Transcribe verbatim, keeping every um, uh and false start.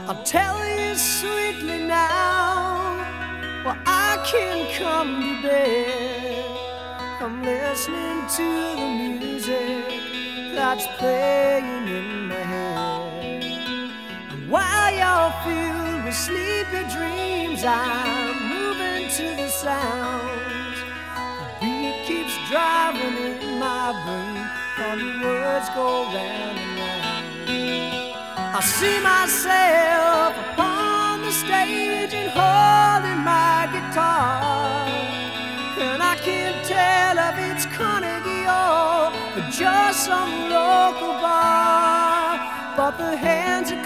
I'll tell you sweetly now, well, I can come to bed. I'm listening to the music that's playing in my head. And while you're filled with sleepy dreams, I'm moving to the sounds. The beat keeps driving in my brain, and the words go round and round. I see myself upon the stage and holding my guitar, and I can't tell if it's Carnegie or just some local bar, but the hands are